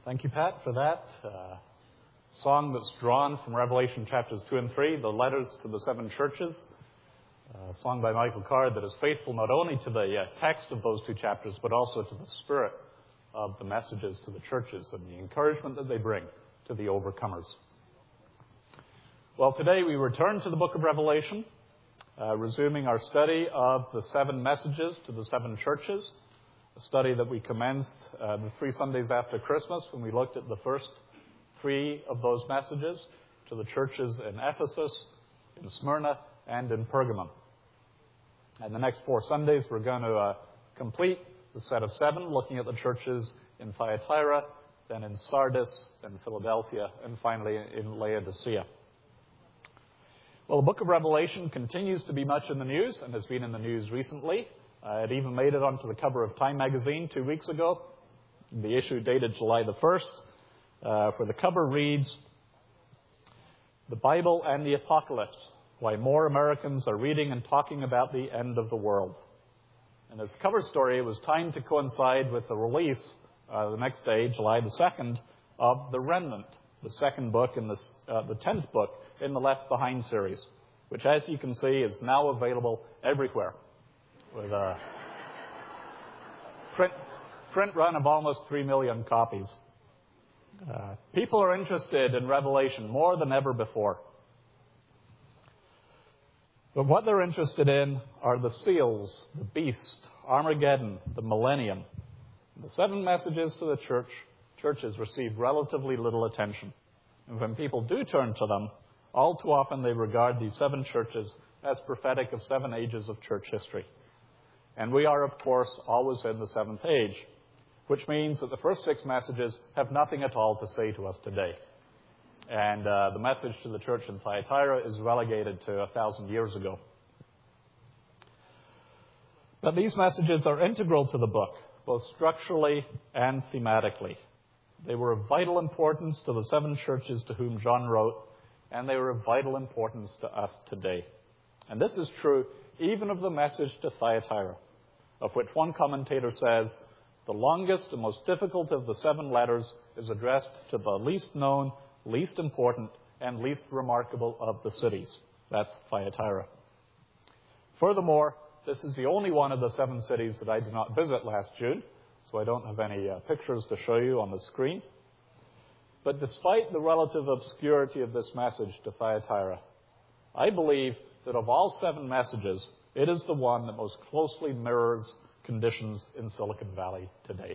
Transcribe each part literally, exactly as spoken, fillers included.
Thank you, Pat, for that uh, song that's drawn from Revelation chapters two and three, the letters to the seven churches, a song by Michael Card that is faithful not only to the uh, text of those two chapters, but also to the spirit of the messages to the churches and the encouragement that they bring to the overcomers. Well, today we return to the book of Revelation, uh, resuming our study of the seven messages to the seven churches, a study that we commenced uh, the three Sundays after Christmas when we looked at the first three of those messages to the churches in Ephesus, in Smyrna, and in Pergamum. And the next four Sundays we're going to uh, complete the set of seven, looking at the churches in Thyatira, then in Sardis, then Philadelphia, and finally in Laodicea. Well, the book of Revelation continues to be much in the news and has been in the news recently. Uh, it even made it onto the cover of Time magazine two weeks ago. The issue dated July the first, uh, where the cover reads, "The Bible and the Apocalypse, Why More Americans Are Reading and Talking About the End of the World." And this cover story was timed to coincide with the release uh, the next day, July the second, of The Remnant, the second book in this, uh, the tenth book in the Left Behind series, which, as you can see, is now available everywhere with a print, print run of almost three million copies. Uh, people are interested in Revelation more than ever before. But what they're interested in are the seals, the beast, Armageddon, the millennium. The seven messages to the church, churches receive relatively little attention. And when people do turn to them, all too often they regard these seven churches as prophetic of seven ages of church history. And we are, of course, always in the seventh age, which means that the first six messages have nothing at all to say to us today. And uh, the message to the church in Thyatira is relegated to a thousand years ago. But these messages are integral to the book, both structurally and thematically. They were of vital importance to the seven churches to whom John wrote, and they were of vital importance to us today. And this is true even of the message to Thyatira, of which one commentator says, the longest and most difficult of the seven letters is addressed to the least known, least important, and least remarkable of the cities. That's Thyatira. Furthermore, this is the only one of the seven cities that I did not visit last June, so I don't have any uh, pictures to show you on the screen. But despite the relative obscurity of this message to Thyatira, I believe that of all seven messages, it is the one that most closely mirrors conditions in Silicon Valley today.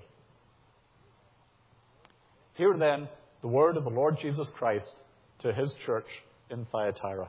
Hear then the word of the Lord Jesus Christ to his church in Thyatira.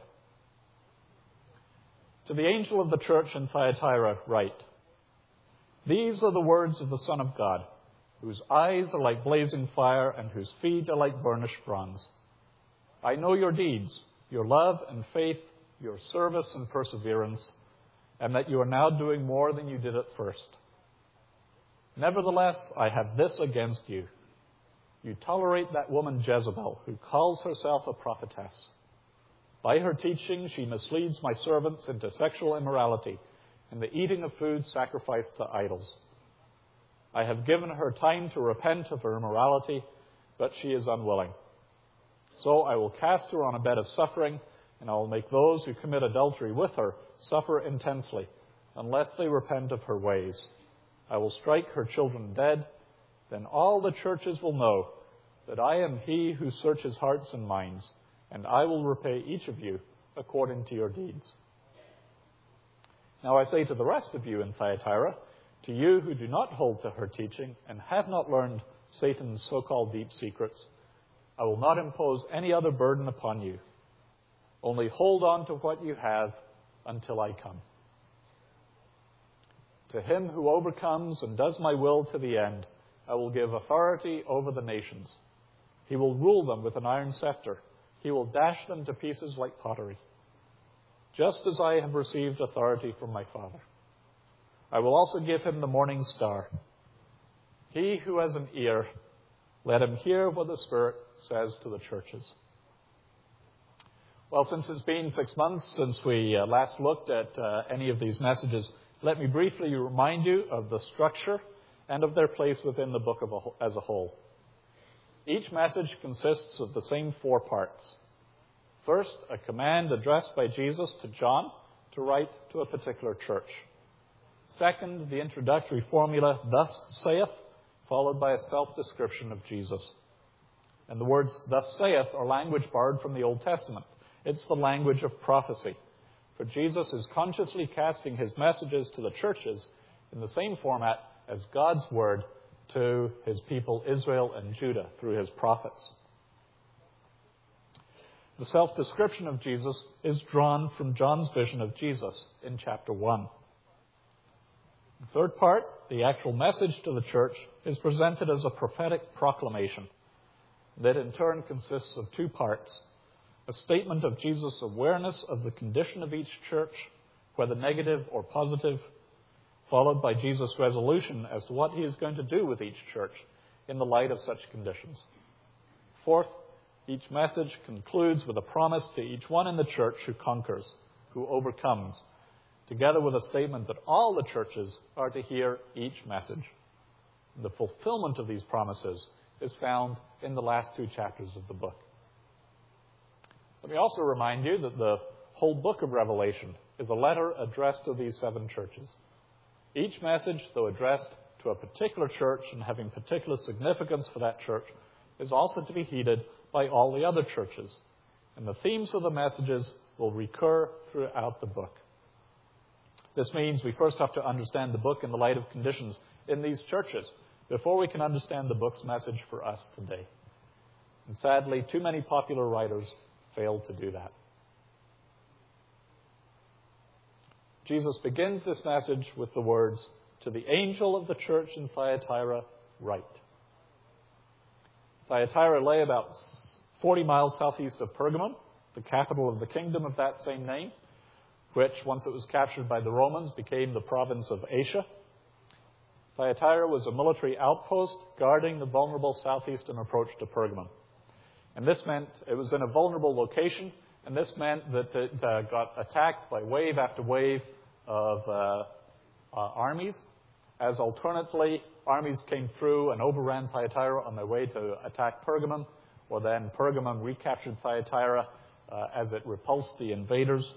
To the angel of the church in Thyatira write, "These are the words of the Son of God, whose eyes are like blazing fire and whose feet are like burnished bronze. I know your deeds, your love and faith, your service and perseverance, and that you are now doing more than you did at first. Nevertheless, I have this against you. You tolerate that woman Jezebel, who calls herself a prophetess. By her teaching, she misleads my servants into sexual immorality and the eating of food sacrificed to idols. I have given her time to repent of her immorality, but she is unwilling. So I will cast her on a bed of suffering, and I will make those who commit adultery with her suffer intensely, unless they repent of her ways. I will strike her children dead. Then all the churches will know that I am he who searches hearts and minds, and I will repay each of you according to your deeds. Now I say to the rest of you in Thyatira, to you who do not hold to her teaching and have not learned Satan's so-called deep secrets, I will not impose any other burden upon you. Only hold on to what you have until I come. To him who overcomes and does my will to the end, I will give authority over the nations. He will rule them with an iron scepter. He will dash them to pieces like pottery, just as I have received authority from my Father. I will also give him the morning star. He who has an ear, let him hear what the Spirit says to the churches." Well, since it's been six months since we uh, last looked at uh, any of these messages, let me briefly remind you of the structure and of their place within the book of a, as a whole. Each message consists of the same four parts. First, a command addressed by Jesus to John to write to a particular church. Second, the introductory formula, "Thus saith," followed by a self-description of Jesus. And the words, "Thus saith," are language borrowed from the Old Testament. It's the language of prophecy. For Jesus is consciously casting his messages to the churches in the same format as God's word to his people Israel and Judah through his prophets. The self-description of Jesus is drawn from John's vision of Jesus in chapter one. The third part, the actual message to the church, is presented as a prophetic proclamation that in turn consists of two parts. A statement of Jesus' awareness of the condition of each church, whether negative or positive, followed by Jesus' resolution as to what he is going to do with each church in the light of such conditions. Fourth, each message concludes with a promise to each one in the church who conquers, who overcomes, together with a statement that all the churches are to hear each message. The fulfillment of these promises is found in the last two chapters of the book. Let me also remind you that the whole book of Revelation is a letter addressed to these seven churches. Each message, though addressed to a particular church and having particular significance for that church, is also to be heeded by all the other churches. And the themes of the messages will recur throughout the book. This means we first have to understand the book in the light of conditions in these churches before we can understand the book's message for us today. And sadly, too many popular writers failed to do that. Jesus begins this message with the words, "To the angel of the church in Thyatira, write." Thyatira lay about forty miles southeast of Pergamum, the capital of the kingdom of that same name, which, once it was captured by the Romans, became the province of Asia. Thyatira was a military outpost guarding the vulnerable southeastern approach to Pergamum. And this meant it was in a vulnerable location, and this meant that it uh, got attacked by wave after wave of uh, uh, armies, as alternately armies came through and overran Thyatira on their way to attack Pergamum, or then Pergamum recaptured Thyatira uh, as it repulsed the invaders.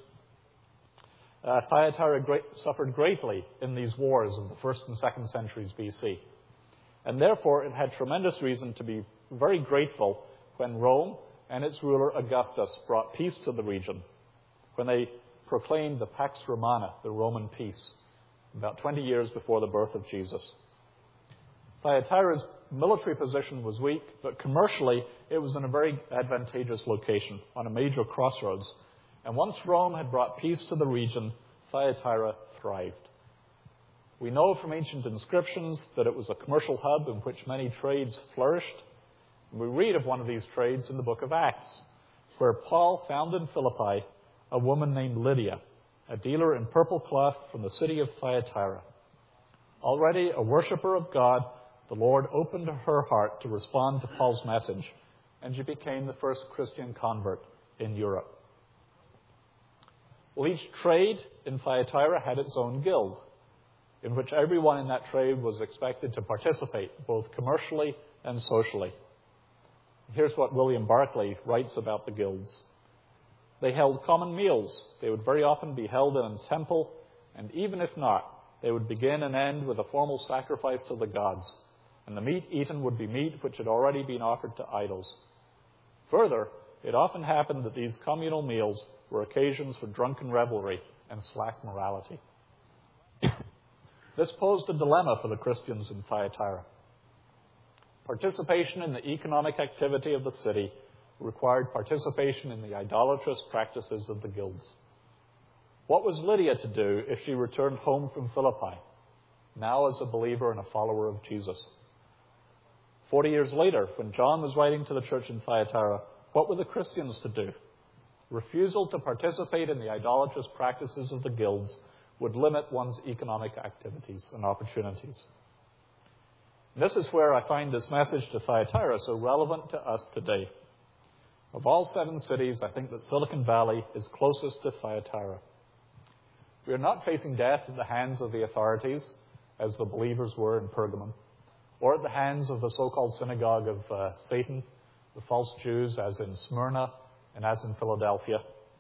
Uh, Thyatira great, suffered greatly in these wars of the first and second centuries B C. And therefore it had tremendous reason to be very grateful when Rome and its ruler Augustus brought peace to the region, when they proclaimed the Pax Romana, the Roman peace, about twenty years before the birth of Jesus. Thyatira's military position was weak, but commercially it was in a very advantageous location on a major crossroads. And once Rome had brought peace to the region, Thyatira thrived. We know from ancient inscriptions that it was a commercial hub in which many trades flourished. We read of one of these trades in the book of Acts, where Paul found in Philippi a woman named Lydia, a dealer in purple cloth from the city of Thyatira. Already a worshiper of God, the Lord opened her heart to respond to Paul's message, and she became the first Christian convert in Europe. Well, each trade in Thyatira had its own guild, in which everyone in that trade was expected to participate, both commercially and socially. Here's what William Barclay writes about the guilds. They held common meals. They would very often be held in a temple, and even if not, they would begin and end with a formal sacrifice to the gods, and the meat eaten would be meat which had already been offered to idols. Further, it often happened that these communal meals were occasions for drunken revelry and slack morality. This posed a dilemma for the Christians in Thyatira. Participation in the economic activity of the city required participation in the idolatrous practices of the guilds. What was Lydia to do if she returned home from Philippi, now as a believer and a follower of Jesus? Forty years later, when John was writing to the church in Thyatira, what were the Christians to do? Refusal to participate in the idolatrous practices of the guilds would limit one's economic activities and opportunities. And this is where I find this message to Thyatira so relevant to us today. Of all seven cities, I think that Silicon Valley is closest to Thyatira. We are not facing death at the hands of the authorities, as the believers were in Pergamum. or at the hands of the so-called synagogue of uh, Satan, the false Jews, as in Smyrna and as in Philadelphia.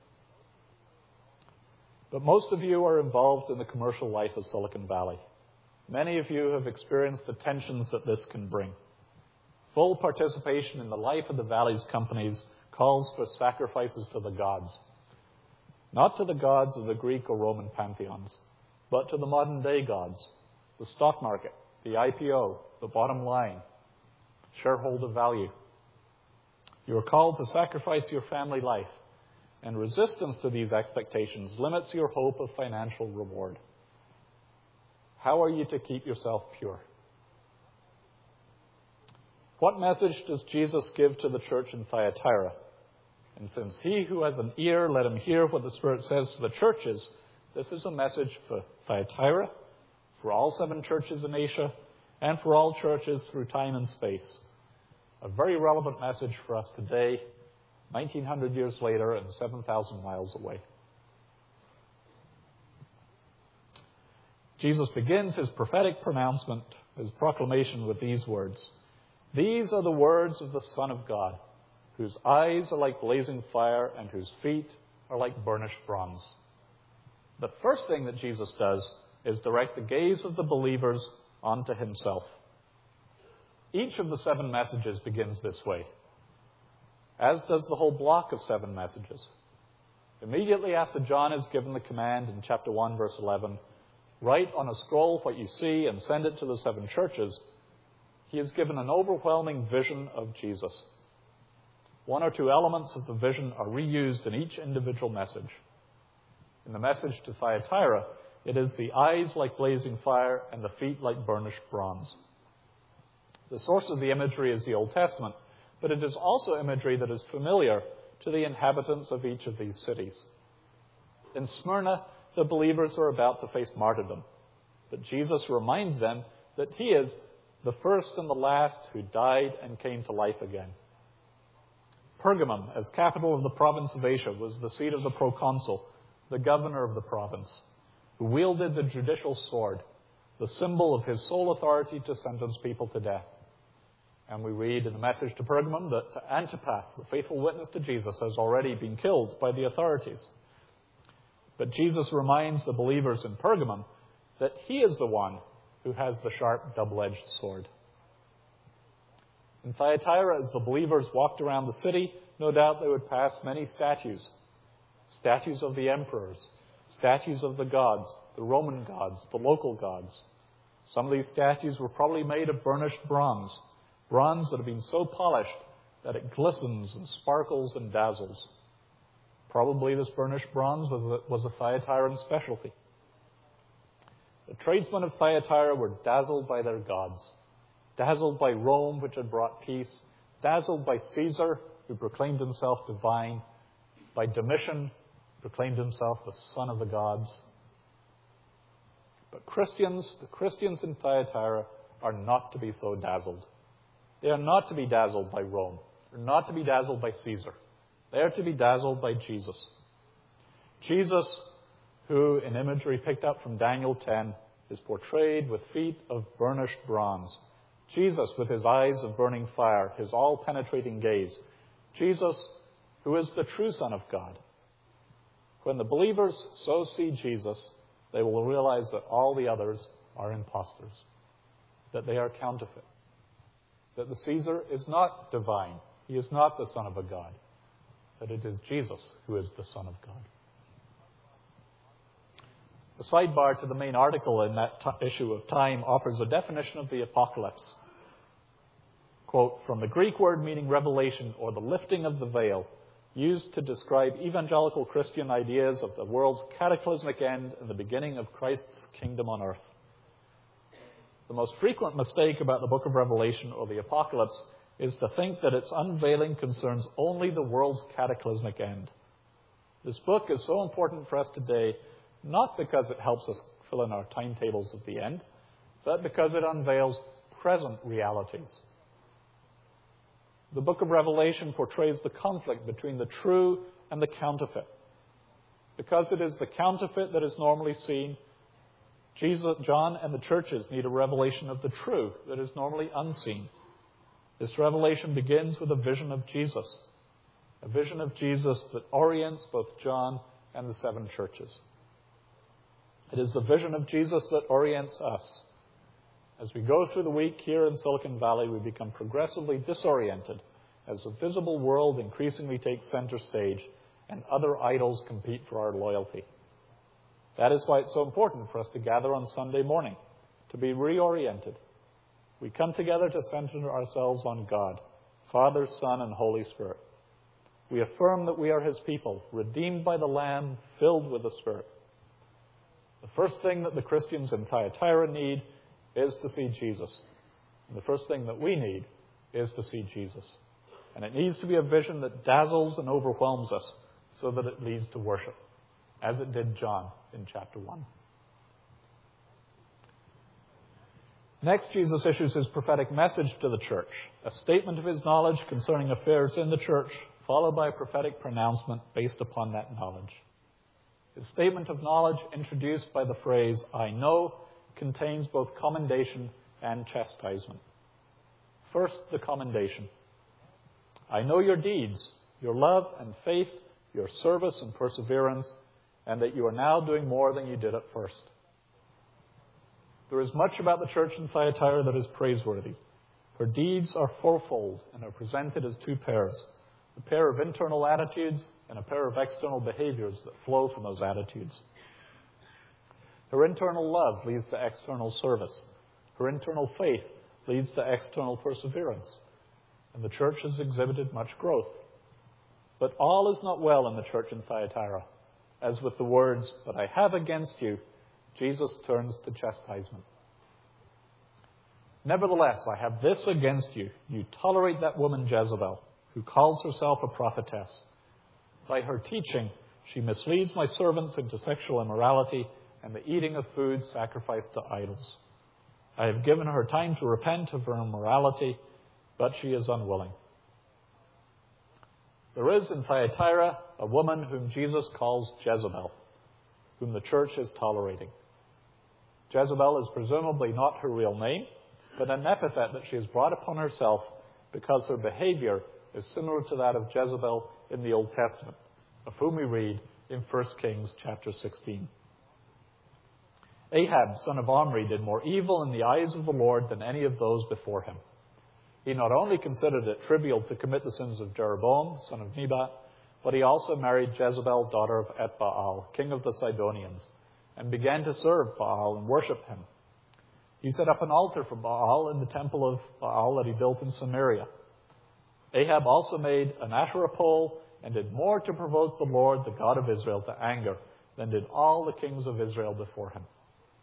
But most of you are involved in the commercial life of Silicon Valley. Many of you have experienced the tensions that this can bring. Full participation in the life of the Valley's companies calls for sacrifices to the gods. Not to the gods of the Greek or Roman pantheons, but to the modern-day gods, the stock market, the I P O, the bottom line, shareholder value. You are called to sacrifice your family life, and resistance to these expectations limits your hope of financial reward. How are you to keep yourself pure? What message does Jesus give to the church in Thyatira? And since he who has an ear, let him hear what the Spirit says to the churches, this is a message for Thyatira, for all seven churches in Asia, and for all churches through time and space. A very relevant message for us today, nineteen hundred years later and seven thousand miles away. Jesus begins his prophetic pronouncement, his proclamation, with these words. These are the words of the Son of God, whose eyes are like blazing fire and whose feet are like burnished bronze. The first thing that Jesus does is direct the gaze of the believers onto himself. Each of the seven messages begins this way, as does the whole block of seven messages. Immediately after John is given the command in chapter one, verse eleven, write on a scroll what you see and send it to the seven churches, he is given an overwhelming vision of Jesus. One or two elements of the vision are reused in each individual message. In the message to Thyatira, it is the eyes like blazing fire and the feet like burnished bronze. The source of the imagery is the Old Testament, but it is also imagery that is familiar to the inhabitants of each of these cities. In Smyrna, the believers are about to face martyrdom, but Jesus reminds them that he is the first and the last who died and came to life again. Pergamum, as capital of the province of Asia, was the seat of the proconsul, the governor of the province, who wielded the judicial sword, the symbol of his sole authority to sentence people to death. And we read in the message to Pergamum that Antipas, the faithful witness to Jesus, has already been killed by the authorities. But Jesus reminds the believers in Pergamum that he is the one who has the sharp, double-edged sword. In Thyatira, as the believers walked around the city, no doubt they would pass many statues. Statues of the emperors, statues of the gods, the Roman gods, the local gods. Some of these statues were probably made of burnished bronze, bronze that had been so polished that it glistens and sparkles and dazzles. Probably this burnished bronze was a Thyatiran specialty. The tradesmen of Thyatira were dazzled by their gods, dazzled by Rome, which had brought peace, dazzled by Caesar, who proclaimed himself divine, by Domitian, who proclaimed himself the son of the gods. But Christians, the Christians in Thyatira, are not to be so dazzled. They are not to be dazzled by Rome. They're not to be dazzled by Caesar. They are to be dazzled by Jesus. Jesus, who, in imagery picked up from Daniel ten, is portrayed with feet of burnished bronze. Jesus, with his eyes of burning fire, his all-penetrating gaze. Jesus, who is the true Son of God. When the believers so see Jesus, they will realize that all the others are impostors, that they are counterfeit, that the Caesar is not divine, he is not the Son of a God, that it is Jesus who is the Son of God. The sidebar to the main article in that t- issue of Time offers a definition of the apocalypse. Quote, from the Greek word meaning revelation or the lifting of the veil, used to describe evangelical Christian ideas of the world's cataclysmic end and the beginning of Christ's kingdom on earth. The most frequent mistake about the book of Revelation or the apocalypse is to think that its unveiling concerns only the world's cataclysmic end. This book is so important for us today, not because it helps us fill in our timetables of the end, but because it unveils present realities. The book of Revelation portrays the conflict between the true and the counterfeit. Because it is the counterfeit that is normally seen, Jesus, John and the churches need a revelation of the true that is normally unseen. This revelation begins with a vision of Jesus, a vision of Jesus that orients both John and the seven churches. It is the vision of Jesus that orients us. As we go through the week here in Silicon Valley, we become progressively disoriented as the visible world increasingly takes center stage and other idols compete for our loyalty. That is why it's so important for us to gather on Sunday morning, to be reoriented. We come together to center ourselves on God, Father, Son, and Holy Spirit. We affirm that we are His people, redeemed by the Lamb, filled with the Spirit. The first thing that the Christians in Thyatira need is to see Jesus. And the first thing that we need is to see Jesus. And it needs to be a vision that dazzles and overwhelms us so that it leads to worship, as it did John in chapter one. Next, Jesus issues His prophetic message to the church, a statement of His knowledge concerning affairs in the church, followed by a prophetic pronouncement based upon that knowledge. His statement of knowledge, introduced by the phrase, I know, contains both commendation and chastisement. First, the commendation. I know your deeds, your love and faith, your service and perseverance, and that you are now doing more than you did at first. There is much about the church in Thyatira that is praiseworthy. Her deeds are fourfold and are presented as two pairs, a pair of internal attitudes and a pair of external behaviors that flow from those attitudes. Her internal love leads to external service. Her internal faith leads to external perseverance. And the church has exhibited much growth. But all is not well in the church in Thyatira. As with the words, but I have against you, Jesus turns to chastisement. Nevertheless, I have this against you. You tolerate that woman Jezebel, who calls herself a prophetess. By her teaching, she misleads my servants into sexual immorality and the eating of food sacrificed to idols. I have given her time to repent of her immorality, but she is unwilling. There is in Thyatira a woman whom Jesus calls Jezebel, whom the church is tolerating. Jezebel is presumably not her real name, but an epithet that she has brought upon herself because her behavior is similar to that of Jezebel in the Old Testament, of whom we read in First Kings chapter sixteen. Ahab, son of Omri, did more evil in the eyes of the Lord than any of those before him. He not only considered it trivial to commit the sins of Jeroboam, son of Nebat, but he also married Jezebel, daughter of Ethbaal, king of the Sidonians, and began to serve Baal and worship him. He set up an altar for Baal in the temple of Baal that he built in Samaria. Ahab also made an Asherah pole and did more to provoke the Lord, the God of Israel, to anger than did all the kings of Israel before him.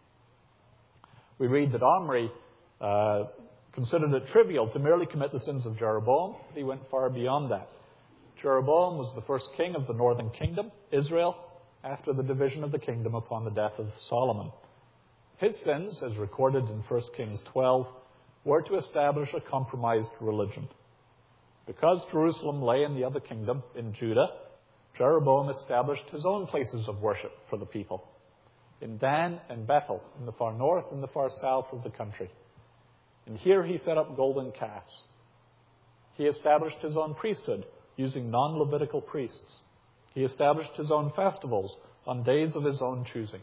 We read that Omri uh, considered it trivial to merely commit the sins of Jeroboam. He went far beyond that. Jeroboam was the first king of the northern kingdom, Israel, after the division of the kingdom upon the death of Solomon. His sins, as recorded in First Kings twelve, were to establish a compromised religion. Because Jerusalem lay in the other kingdom, in Judah, Jeroboam established his own places of worship for the people, in Dan and Bethel, in the far north and the far south of the country. And here he set up golden calves. He established his own priesthood using non-Levitical priests. He established his own festivals on days of his own choosing.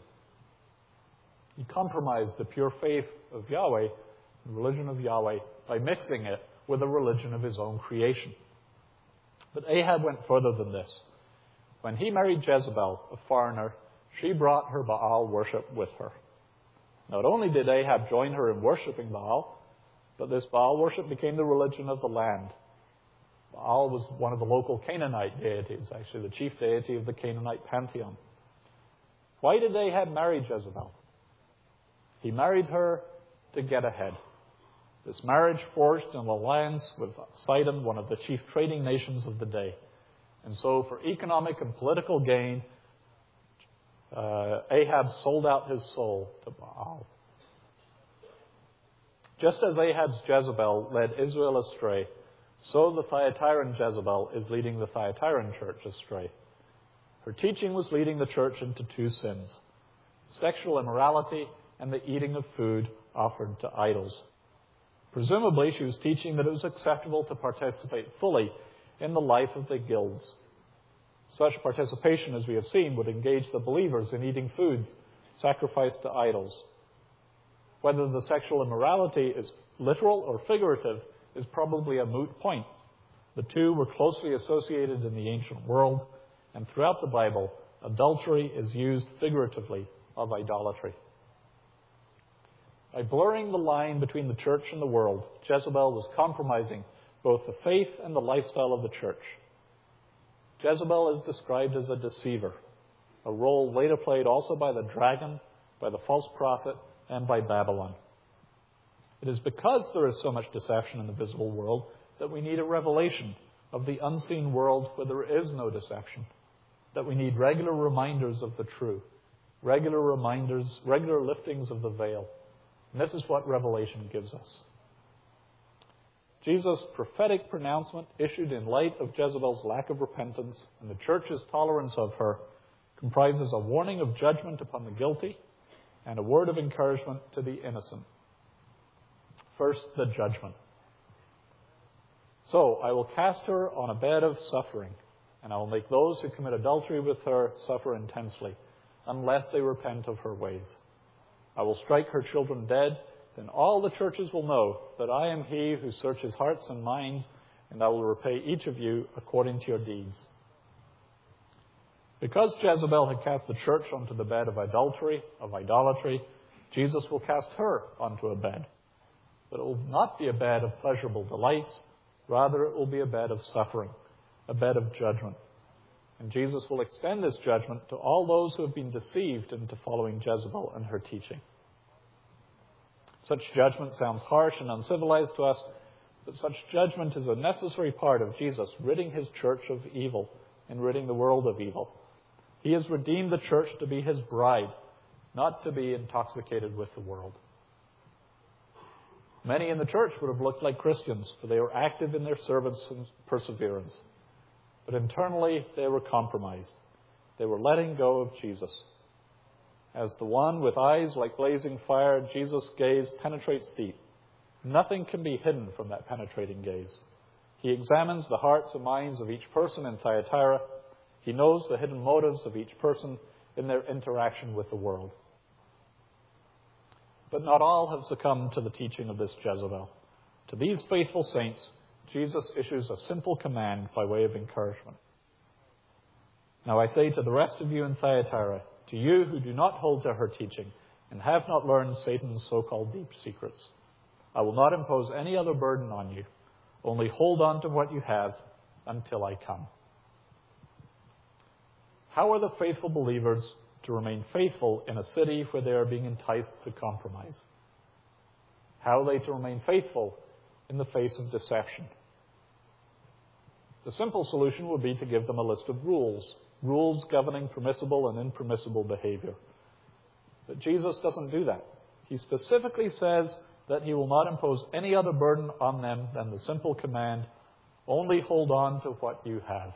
He compromised the pure faith of Yahweh, the religion of Yahweh, by mixing it with a religion of his own creation. But Ahab went further than this. When he married Jezebel, a foreigner, she brought her Baal worship with her. Not only did Ahab join her in worshipping Baal, but this Baal worship became the religion of the land. Baal was one of the local Canaanite deities, actually the chief deity of the Canaanite pantheon. Why did Ahab marry Jezebel? He married her to get ahead. This marriage forged an alliance with Sidon, one of the chief trading nations of the day. And so for economic and political gain, uh, Ahab sold out his soul to Baal. Just as Ahab's Jezebel led Israel astray, so the Thyatiran Jezebel is leading the Thyatiran church astray. Her teaching was leading the church into two sins: sexual immorality and the eating of food offered to idols. Presumably, she was teaching that it was acceptable to participate fully in the life of the guilds. Such participation, as we have seen, would engage the believers in eating food sacrificed to idols. Whether the sexual immorality is literal or figurative is probably a moot point. The two were closely associated in the ancient world, and throughout the Bible, adultery is used figuratively of idolatry. By blurring the line between the church and the world, Jezebel was compromising both the faith and the lifestyle of the church. Jezebel is described as a deceiver, a role later played also by the dragon, by the false prophet, and by Babylon. It is because there is so much deception in the visible world that we need a revelation of the unseen world where there is no deception, that we need regular reminders of the true, regular reminders, regular liftings of the veil. And this is what Revelation gives us. Jesus' prophetic pronouncement, issued in light of Jezebel's lack of repentance and the church's tolerance of her, comprises a warning of judgment upon the guilty and a word of encouragement to the innocent. First, the judgment. So, I will cast her on a bed of suffering, and I will make those who commit adultery with her suffer intensely, unless they repent of her ways. I will strike her children dead. Then all the churches will know that I am he who searches hearts and minds, and I will repay each of you according to your deeds. Because Jezebel had cast the church onto the bed of adultery, of idolatry, Jesus will cast her onto a bed. But it will not be a bed of pleasurable delights. Rather, it will be a bed of suffering, a bed of judgment. And Jesus will extend this judgment to all those who have been deceived into following Jezebel and her teaching. Such judgment sounds harsh and uncivilized to us, but such judgment is a necessary part of Jesus ridding his church of evil and ridding the world of evil. He has redeemed the church to be his bride, not to be intoxicated with the world. Many in the church would have looked like Christians, for they were active in their service and perseverance. But internally, they were compromised. They were letting go of Jesus. As the one with eyes like blazing fire, Jesus' gaze penetrates deep. Nothing can be hidden from that penetrating gaze. He examines the hearts and minds of each person in Thyatira. He knows the hidden motives of each person in their interaction with the world. But not all have succumbed to the teaching of this Jezebel. To these faithful saints, Jesus issues a simple command by way of encouragement. Now I say to the rest of you in Thyatira, to you who do not hold to her teaching and have not learned Satan's so-called deep secrets, I will not impose any other burden on you. Only hold on to what you have until I come. How are the faithful believers to remain faithful in a city where they are being enticed to compromise? How are they to remain faithful in the face of deception? The simple solution would be to give them a list of rules, rules governing permissible and impermissible behavior. But Jesus doesn't do that. He specifically says that he will not impose any other burden on them than the simple command, only hold on to what you have.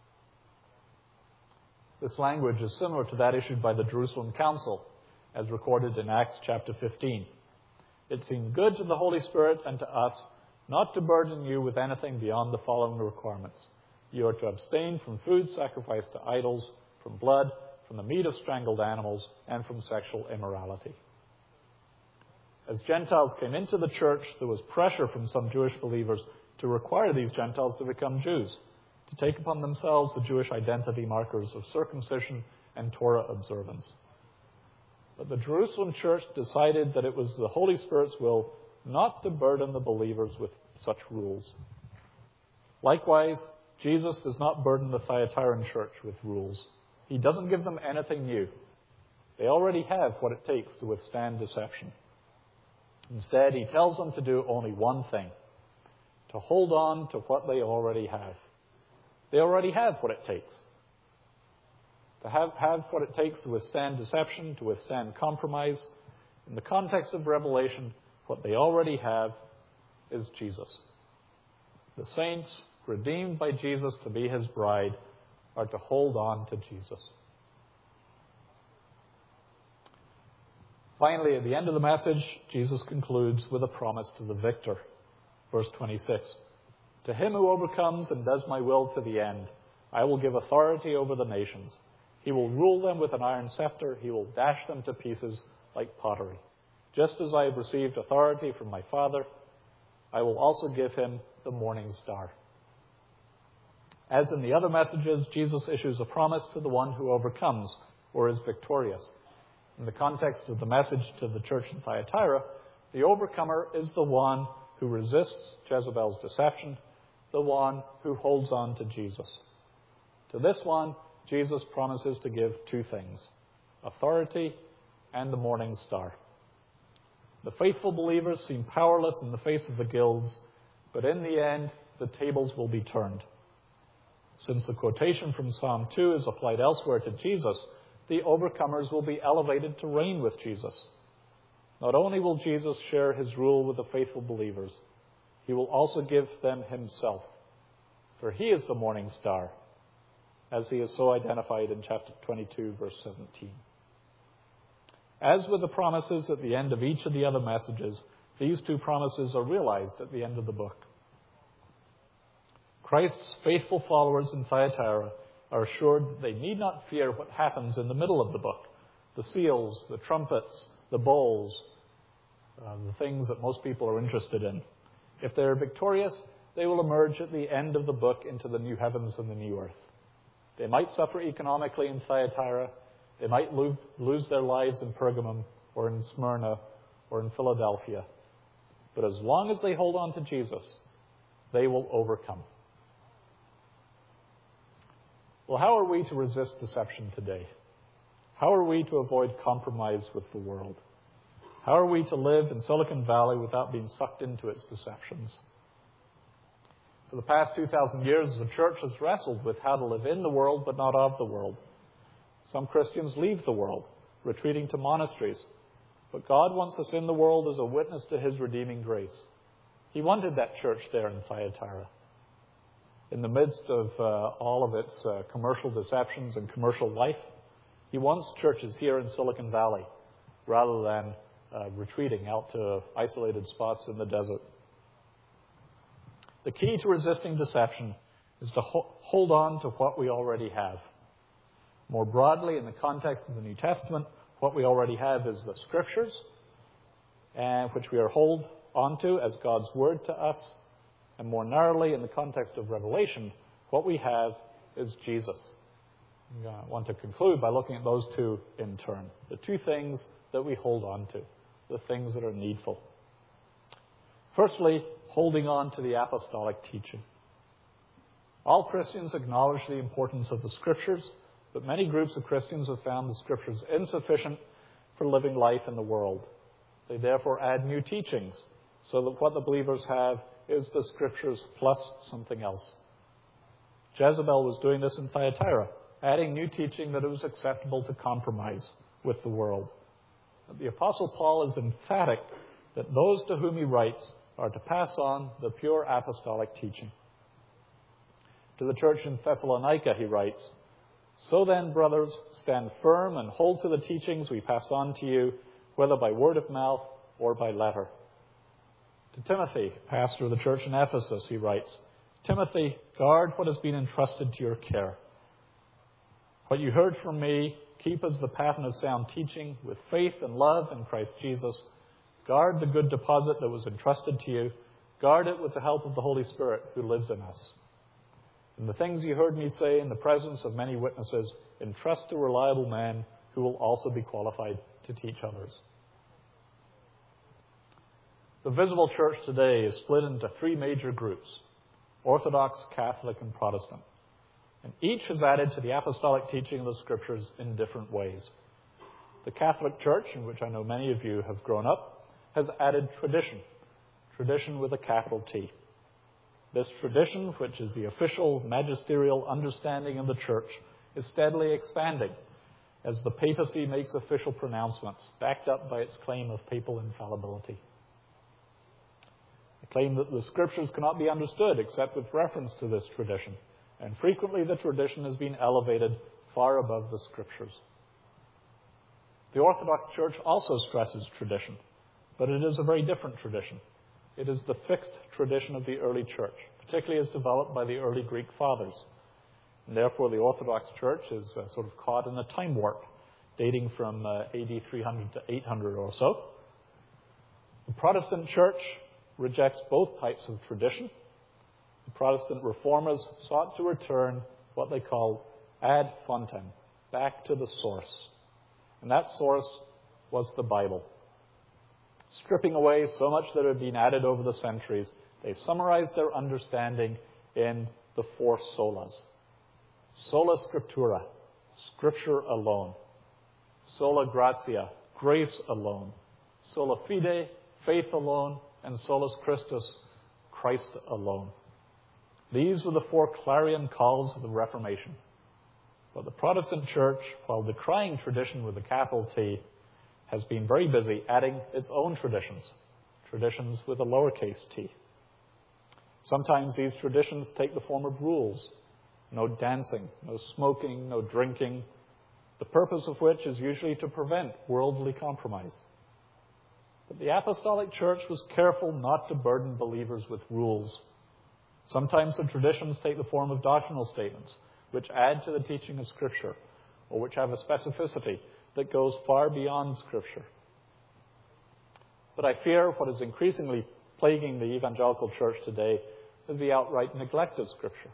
This language is similar to that issued by the Jerusalem Council, as recorded in Acts chapter fifteen. It seemed good to the Holy Spirit and to us not to burden you with anything beyond the following requirements. You are to abstain from food sacrificed to idols, from blood, from the meat of strangled animals, and from sexual immorality. As Gentiles came into the church, there was pressure from some Jewish believers to require these Gentiles to become Jews, to take upon themselves the Jewish identity markers of circumcision and Torah observance. But the Jerusalem church decided that it was the Holy Spirit's will not to burden the believers with such rules. Likewise, Jesus does not burden the Thyatiran church with rules. He doesn't give them anything new. They already have what it takes to withstand deception. Instead, he tells them to do only one thing, to hold on to what they already have. They already have what it takes. To have, have what it takes to withstand deception, to withstand compromise. In the context of Revelation, what they already have is Jesus. The saints, redeemed by Jesus to be his bride, are to hold on to Jesus. Finally, at the end of the message, Jesus concludes with a promise to the victor. Verse twenty-six, "To him who overcomes and does my will to the end, I will give authority over the nations. He will rule them with an iron scepter. He will dash them to pieces like pottery. Just as I have received authority from my Father, I will also give him the morning star." As in the other messages, Jesus issues a promise to the one who overcomes or is victorious. In the context of the message to the church in Thyatira, the overcomer is the one who resists Jezebel's deception, the one who holds on to Jesus. To this one, Jesus promises to give two things: authority and the morning star. The faithful believers seem powerless in the face of the guilds, but in the end, the tables will be turned. Since the quotation from Psalm two is applied elsewhere to Jesus, the overcomers will be elevated to reign with Jesus. Not only will Jesus share his rule with the faithful believers, he will also give them himself, for he is the morning star, as he is so identified in chapter twenty-two, verse seventeen. As with the promises at the end of each of the other messages, these two promises are realized at the end of the book. Christ's faithful followers in Thyatira are assured that they need not fear what happens in the middle of the book: the seals, the trumpets, the bowls, uh, the things that most people are interested in. If they are victorious, they will emerge at the end of the book into the new heavens and the new earth. They might suffer economically in Thyatira. They might lo- lose their lives in Pergamum or in Smyrna or in Philadelphia. But as long as they hold on to Jesus, they will overcome. Well, how are we to resist deception today? How are we to avoid compromise with the world? How are we to live in Silicon Valley without being sucked into its deceptions? For the past two thousand years, the church has wrestled with how to live in the world but not of the world. Some Christians leave the world, retreating to monasteries. But God wants us in the world as a witness to his redeeming grace. He wanted that church there in Thyatira. In the midst of uh, all of its uh, commercial deceptions and commercial life, he wants churches here in Silicon Valley rather than uh, retreating out to isolated spots in the desert. The key to resisting deception is to ho- hold on to what we already have. More broadly, in the context of the New Testament, what we already have is the Scriptures, and which we are hold onto as God's Word to us. And more narrowly, in the context of Revelation, what we have is Jesus. I want to conclude by looking at those two in turn. The two things that we hold on to, the things that are needful. Firstly, holding on to the apostolic teaching. All Christians acknowledge the importance of the Scriptures, but many groups of Christians have found the Scriptures insufficient for living life in the world. They therefore add new teachings, so that what the believers have is the Scriptures plus something else. Jezebel was doing this in Thyatira, adding new teaching that it was acceptable to compromise with the world. But the Apostle Paul is emphatic that those to whom he writes are to pass on the pure apostolic teaching. To the church in Thessalonica, he writes, "So then, brothers, stand firm and hold to the teachings we passed on to you, whether by word of mouth or by letter." To Timothy, pastor of the church in Ephesus, he writes, "Timothy, guard what has been entrusted to your care. What you heard from me, keep as the pattern of sound teaching with faith and love in Christ Jesus. Guard the good deposit that was entrusted to you. Guard it with the help of the Holy Spirit who lives in us. And the things you heard me say in the presence of many witnesses, entrust to reliable men who will also be qualified to teach others." The visible church today is split into three major groups: Orthodox, Catholic, and Protestant. And each has added to the apostolic teaching of the Scriptures in different ways. The Catholic Church, in which I know many of you have grown up, has added tradition, tradition with a capital T. This tradition, which is the official magisterial understanding of the Church, is steadily expanding as the papacy makes official pronouncements, backed up by its claim of papal infallibility. The claim that the Scriptures cannot be understood except with reference to this tradition, and frequently the tradition has been elevated far above the Scriptures. The Orthodox Church also stresses tradition, but it is a very different tradition. It is the fixed tradition of the early church, particularly as developed by the early Greek fathers. And therefore, the Orthodox Church is uh, sort of caught in a time warp, dating from uh, A D three hundred to eight hundred or so. The Protestant Church rejects both types of tradition. The Protestant reformers sought to return what they call ad fontem, back to the source. And that source was the Bible. Stripping away so much that had been added over the centuries, they summarized their understanding in the four solas. Sola Scriptura, Scripture alone. Sola Gratia, grace alone. Sola Fide, faith alone. And Solus Christus, Christ alone. These were the four clarion calls of the Reformation. But the Protestant Church, while decrying tradition with a capital T, has been very busy adding its own traditions, traditions with a lowercase t. Sometimes these traditions take the form of rules. No dancing, no smoking, no drinking, the purpose of which is usually to prevent worldly compromise. But the Apostolic Church was careful not to burden believers with rules. Sometimes the traditions take the form of doctrinal statements, which add to the teaching of Scripture, or which have a specificity that goes far beyond Scripture. But I fear what is increasingly plaguing the evangelical church today is the outright neglect of Scripture.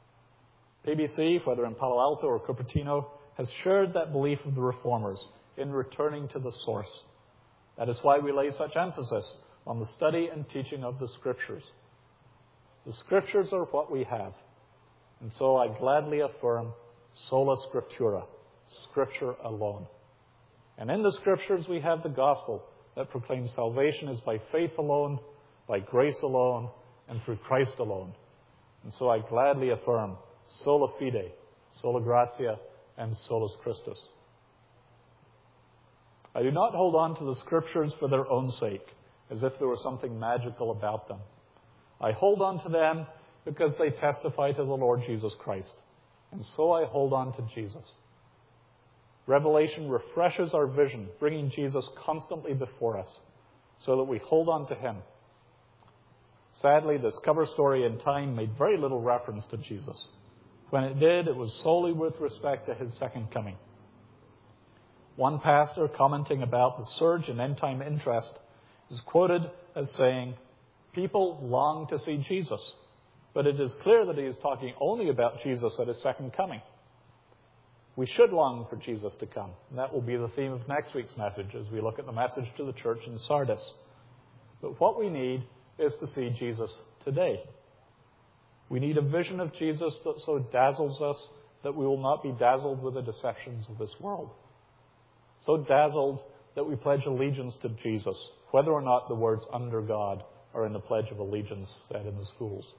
P B C, whether in Palo Alto or Cupertino, has shared that belief of the Reformers in returning to the source. That is why we lay such emphasis on the study and teaching of the Scriptures. The Scriptures are what we have. And so I gladly affirm sola scriptura, Scripture alone. And in the Scriptures we have the gospel that proclaims salvation is by faith alone, by grace alone, and through Christ alone. And so I gladly affirm sola fide, sola gratia, and solus Christus. I do not hold on to the Scriptures for their own sake, as if there were something magical about them. I hold on to them because they testify to the Lord Jesus Christ. And so I hold on to Jesus. Revelation refreshes our vision, bringing Jesus constantly before us, so that we hold on to him. Sadly, this cover story in Time made very little reference to Jesus. When it did, it was solely with respect to his second coming. One pastor, commenting about the surge in end-time interest, is quoted as saying, "People long to see Jesus, but it is clear that he is talking only about Jesus at his second coming." We should long for Jesus to come, and that will be the theme of next week's message as we look at the message to the church in Sardis. But what we need is to see Jesus today. We need a vision of Jesus that so dazzles us that we will not be dazzled with the deceptions of this world. So dazzled that we pledge allegiance to Jesus, whether or not the words "under God" are in the Pledge of Allegiance said in the schools.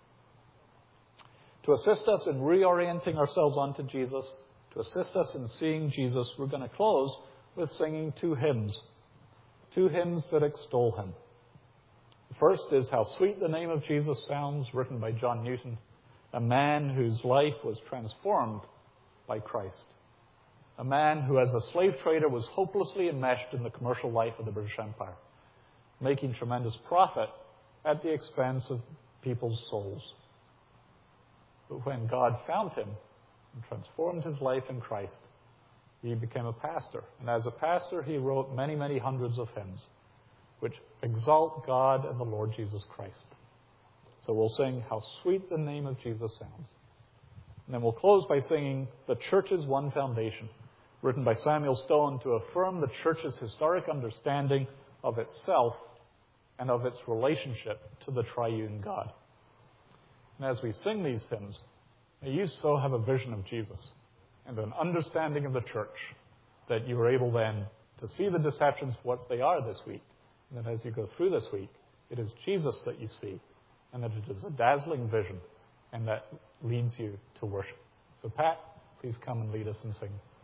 To assist us in reorienting ourselves onto Jesus, to assist us in seeing Jesus, we're going to close with singing two hymns, two hymns that extol him. The first is "How Sweet the Name of Jesus Sounds," written by John Newton, a man whose life was transformed by Christ. A man who, as a slave trader, was hopelessly enmeshed in the commercial life of the British Empire, making tremendous profit at the expense of people's souls. But when God found him and transformed his life in Christ, he became a pastor. And as a pastor, he wrote many, many hundreds of hymns which exalt God and the Lord Jesus Christ. So we'll sing "How Sweet the Name of Jesus Sounds." And then we'll close by singing "The Church's One Foundation," written by Samuel Stone to affirm the church's historic understanding of itself and of its relationship to the triune God. And as we sing these hymns, may you so have a vision of Jesus and an understanding of the church that you are able then to see the deceptions for what they are this week. And that as you go through this week, it is Jesus that you see, and that it is a dazzling vision, and that leads you to worship. So Pat, please come and lead us in singing.